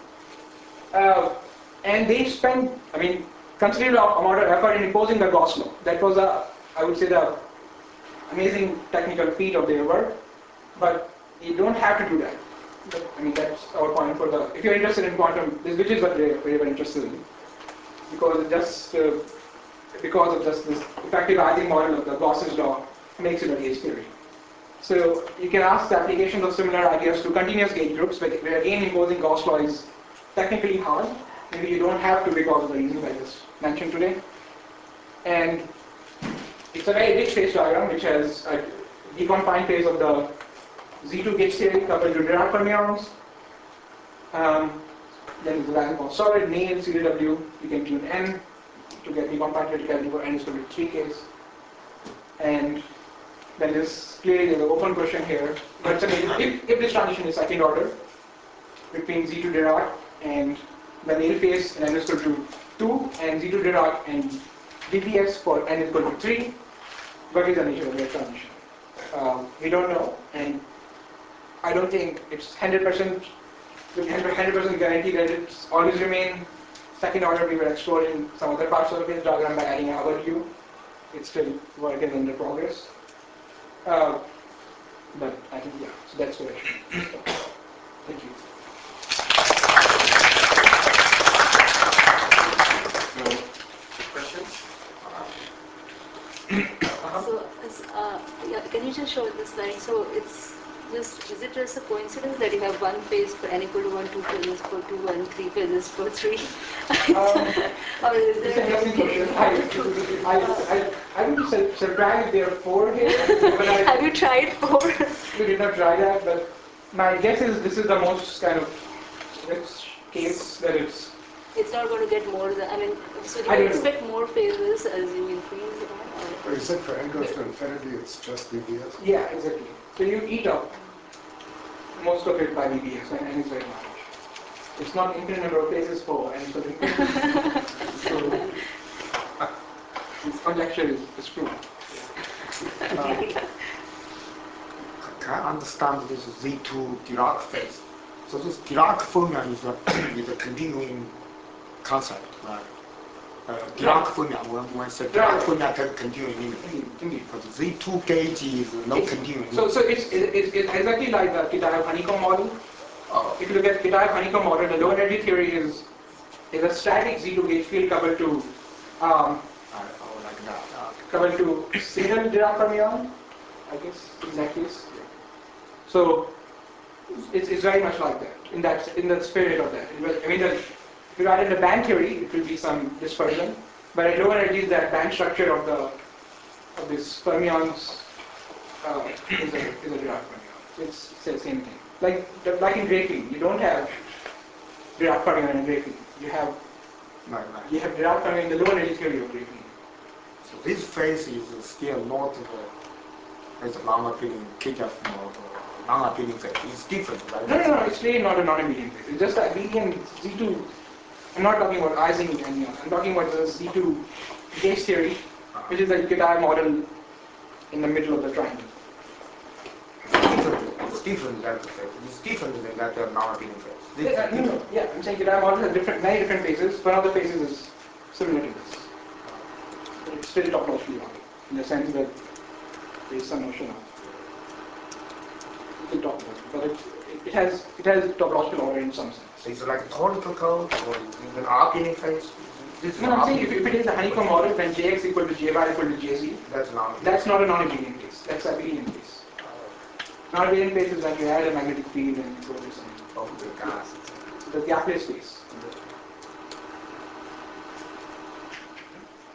And they spent, considerable amount of effort in imposing the Gauss law. That was I would say, the amazing technical feat of their work. But you don't have to do that. That's our point for the. If you're interested in quantum, which is what we're very interested in, because of just this effectivizing model of the Gauss's law makes it a gauge theory. So you can ask the applications of similar ideas to continuous gauge groups, where again imposing Gauss law is technically hard. Maybe you don't have to because of the reasons I just mentioned today. And it's a very rich phase diagram which has a deconfined phase of the Z2 gauge theory coupled to Dirac fermions. Then the value of solid, nail, CDW, you can tune n to get deconfined criticality for n is equal to 3 case. And then there's clearly the open question here. But if this transition is second order between Z2 Dirac and the nail phase and n is equal to 2 and Z2 Dirac and DPS for n is equal to 3, what is the nature of that transition? We don't know, and I don't think it's 100% guarantee that it's always remain second order. We were exploring some other parts of the phase diagram by adding a value. It's still work is under progress. But I think, yeah, so that's where I should stop. Thank you. Questions? So, yeah, can you just show this slide? So it's just, is it just a coincidence that you have one phase for n equal to 1, 2 phases for 2, and 3 phases for 3? Or is It's there an interesting question. I would be surprised if there are 4 here. have you tried 4? We did not try that, but my guess is this is the most kind of rich case that It's not going to get more than, so do I you don't know. expect more phases as you increase on? Or is it for n goes to infinity, it's just BBS? Yeah, exactly. So you eat up most of it by BBS when n is very large. It's not infinite number of phases for n so infinity. So this conjecture is true. Can I understand this Z2 Dirac phase? So this Dirac fermion is a continuing concept, right? Dirac fermion, when I say Dirac fermion can continue indeed, but Z2 gauge is no continuing. So it's exactly like the Kitaev honeycomb model. If you look at Kitaev honeycomb model, the low energy theory is a static Z2 gauge field coupled to like that. coupled to single Dirac fermion, I guess in that case. So it's very much like that in the spirit of that. If you write in the band theory, it will be some dispersion, but at low energies, that band structure of these fermions is a Dirac fermion. It's the same thing. Like in graphene, you don't have Dirac fermion in graphene. You have Dirac fermion in the low energy theory of graphene. So this phase is still not as a non-appealing KJF mode or non-appealing phase. It's different, right? No, it's really not a non-abelian phase. It's just that abelian Z2. I'm not talking about Ising and Young. I'm talking about the Z2 gauge theory, which is a Kitaev model in the middle of the triangle. It's different than the phase. It's different than that non-appealing phase. Yeah, I'm saying Kitaev model has many different phases. One of the phases is similar to this. But it's still topologically ordered, in the sense that there is some notion of you can talk about it, but it has topological order in some sense. So it's like a Torrico code or even appealing phase. No, I'm saying if it is the honeycomb model, when Jx equal to Jy equal to Jz, that's not a non-abelian phase. That's an abelian phase. Non-abelian phase is when you add a magnetic field and you go to some gas. the gapless phase.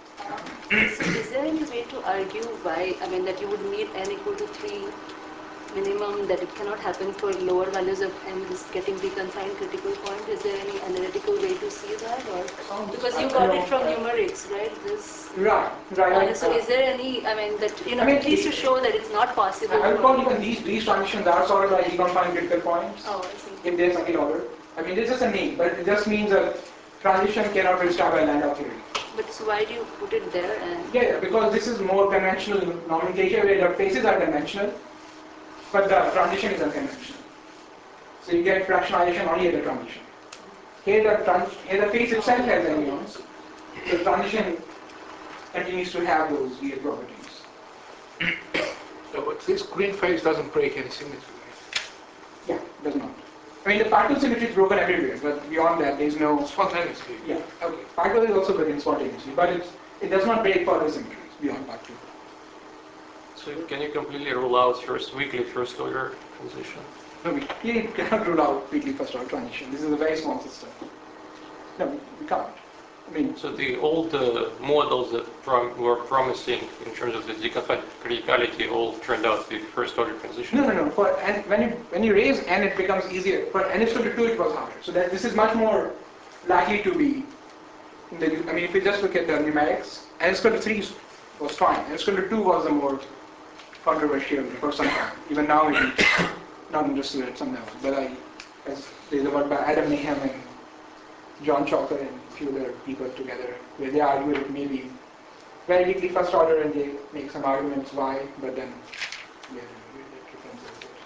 So is there any way to argue why, that you would need n equal to 3 minimum that it cannot happen for lower values of m is getting the confined critical point? Is there any analytical way to see that, or because you got it from numerics, right? This Right. so is there any? I mean, that at least to show that it's not possible. I would call even these transitions are solved by deconfined critical points. Oh, I see. In their second order. I mean, it's just a name, but it just means that transition cannot be established by Landau theory. But so why do you put it there? And Yeah, because this is more conventional nomenclature where the phases are conventional, but the transition is unconventional. So you get fractionalization only at the transition. Here the phase itself has anyons. The transition continues to have those weird properties. So this green phase doesn't break any symmetry. Yeah, does not. I mean, the particle symmetry is broken everywhere, but beyond that, there is no. Spontaneously. Yeah, okay. Particle is also broken spontaneously, but it does not break further symmetries beyond particle. So can you completely rule out weakly first order transition? No, we clearly cannot rule out weakly first order transition. This is a very small system. No, we can't. I mean, So the old models that were promising in terms of the deconfined criticality all turned out to be first order transition? no. For n, when you raise n, it becomes easier. For n is equal to 2, it was harder. So that this is much more likely to be. I mean, if you just look at the numerics, n is equal to 3 was fine. N is equal to 2 was the more controversial for some time. Even now, it is not understood at some level. But there's a work by Adam Nahum and John Chalker and a few other people together where they argue it may be very weakly first order, and they make some arguments why, but then they differences there.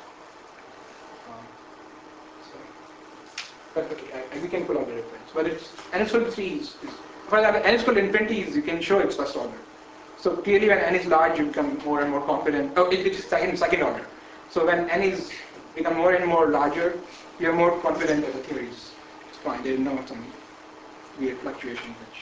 But okay, we can pull out the reference. But it's n is equal to 3 for example, n is equal to infinity is you can show it's first order. So clearly when n is large, you become more and more confident. Oh, it is second order. So when n is become more and more larger, you are more confident that the theory is fine. There is no some weird fluctuation which.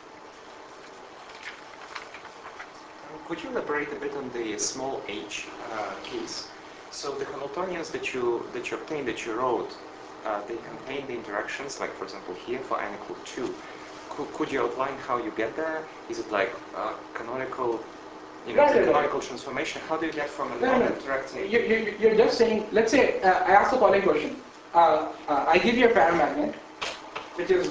Could you elaborate a bit on the small h case? So the Hamiltonians that you obtained, that you wrote, they contain the interactions, like for example here for n equal 2. Could you outline how you get there? Is it like canonical, canonical transformation? How do you get from a non-interacting? You're just saying. Let's say I ask the following question. I give you a paramagnet, which is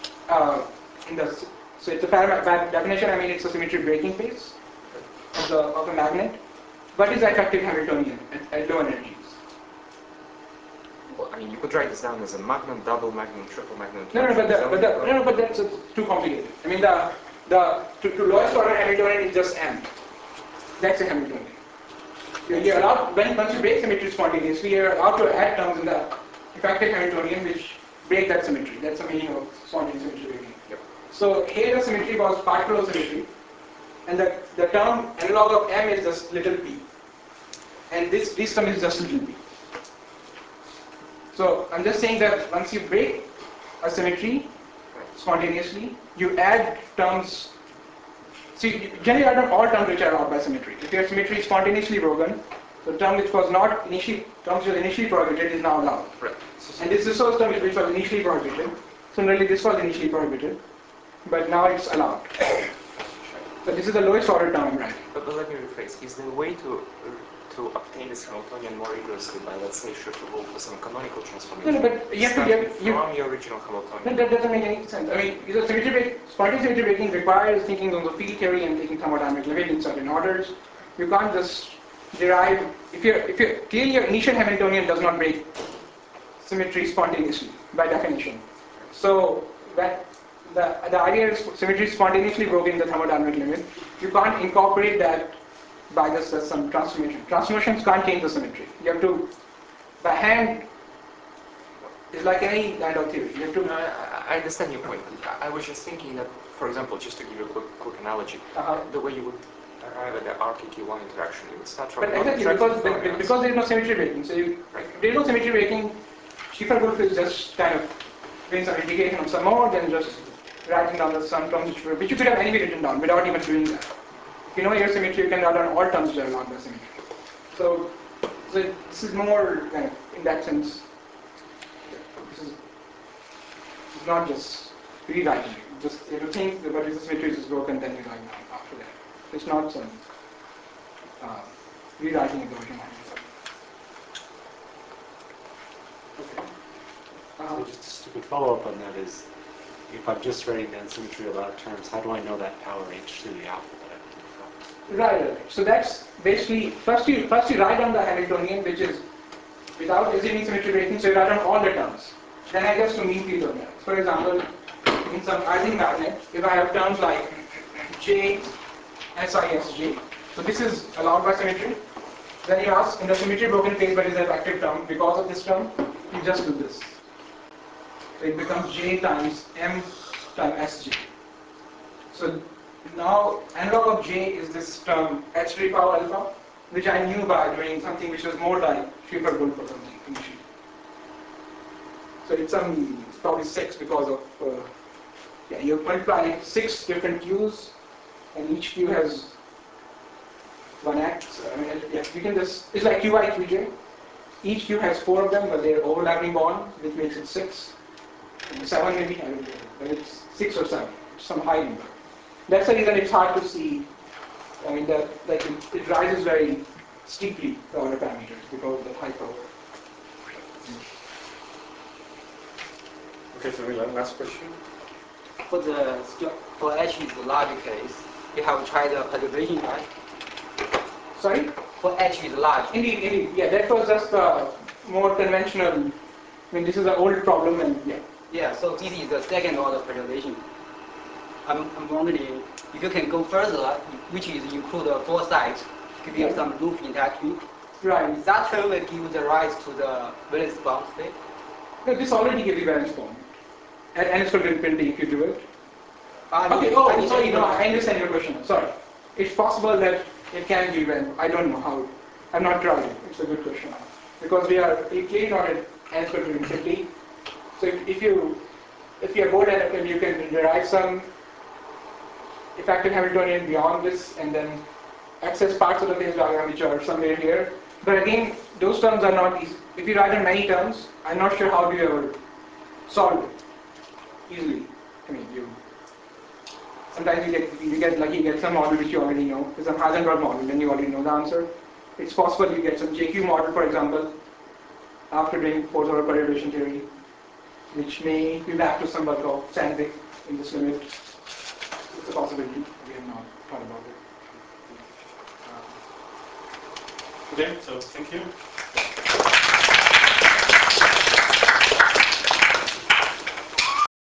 so it's a paramagnet. By definition, I mean it's a symmetry breaking phase of a magnet. What is the effective Hamiltonian at low energies? Well, I mean, you could write this down as a magnet, double magnet, triple magnet. But that's too complicated. I mean, to lowest order Hamiltonian is just m. That's a Hamiltonian. You're allowed, once you break symmetry spontaneously, you're allowed to add terms in the effective Hamiltonian which break that symmetry. That's the meaning of spontaneous symmetry breaking. Yep. So here the symmetry was particle symmetry, and the term analog of m is just little p, and this term is just little p. So I'm just saying that once you break a symmetry spontaneously, you add terms. See, generally add all terms which are allowed by symmetry. If your symmetry is spontaneously broken, the term which was not initially prohibited is now allowed. Right. And this resource term which was initially prohibited. Similarly, this was initially prohibited, but now it's allowed. So this is the lowest order term, right? But let me rephrase. Is there a way to obtain this Hamiltonian more rigorously by, let's say, Schrieffer-Wolff for some canonical transformation? No, but you have to get from your original Hamiltonian. That doesn't make any sense. I mean, spontaneous symmetry breaking requires thinking on the field theory and taking thermodynamic limit in certain orders. You can't just derive if you're clearly your initial Hamiltonian does not break symmetry spontaneously by definition. So that the idea is symmetry is spontaneously broken in the thermodynamic limit. You can't incorporate that by just some transformation. Transformations can't change the symmetry. You have to, by hand, it's like any Landau theory. You have to. I understand your point. I was just thinking that, for example, just to give you a quick analogy, the way you would arrive at the RKK1 interaction, you would start from. But exactly because there is no symmetry breaking. So if there is no symmetry breaking, Schrieffer-Wolff is just kind of doing some integration of some more, then just writing down the some terms which you could have anyway written down without even doing that. If you know your symmetry, you can write down all terms which are allowed by symmetry. So this is more kind of in that sense. This is not just rewriting. Just you have to think that what is the symmetry is broken, then you write down after that. It's not some rewriting of the original. follow-up on that is, if I'm just writing down symmetry allowed terms, how do I know that power h to the alpha that I'm looking for? Right. So that's basically, first you write down the Hamiltonian, which is without assuming symmetry breaking, so you write down all the terms. Then I guess to mean field terminals. For example, in some Ising magnet, if I have terms like J, SI, so this is allowed by symmetry. Then you ask, in the symmetry broken phase, what is the effective term? Because of this term, you just do this. So it becomes J times M times SJ. So now analog of J is this term h to the power alpha, which I knew by doing something which was more like Schrieffer-Wulff or something initially. So it's probably 6 because of you're multiplying 6 different Qs, and each Q has one act. So, I mean, yeah, we can just, it's like Qi, Qj. Each Q has 4 of them, but they're overlapping bonds, which makes it 6. And 7 maybe, I mean, but it's 6 or 7, some high number. That's the reason it's hard to see. I mean, it rises very steeply, the order parameters, because of the high power. Okay, so the last question. For H is the large case, you have tried the perturbation, right? Sorry? For H is large. Indeed. Yeah, that was just more conventional. I mean, this is an old problem, and yeah. Yeah, so this is the second order perturbation. I'm wondering if you can go further, which is include the foresight, give you some loop interaction. Right. That term will give the rise to the valence bound state. No, this already gives you valence bond. And it's called infinity if you do it. Okay, sorry, no, I understand your question. Sorry. It's possible that it can be when, I don't know how. I'm not tried it. It's a good question. Because we clearly not at n equal to infinity. So if you're good at it, then you can derive some effective Hamiltonian beyond this and then access parts of the phase diagram which are somewhere here. But again, those terms are not easy. If you write in many terms, I'm not sure how do you ever solve it easily. I mean, sometimes you get lucky, you get some model which you already know. There's some Heisenberg model, then you already know the answer. It's possible you get some JQ model, for example, after doing fourth order perturbation theory, which may be back to some work of Sandvik in this limit. It's a possibility. We have not thought about it. Okay, so thank you.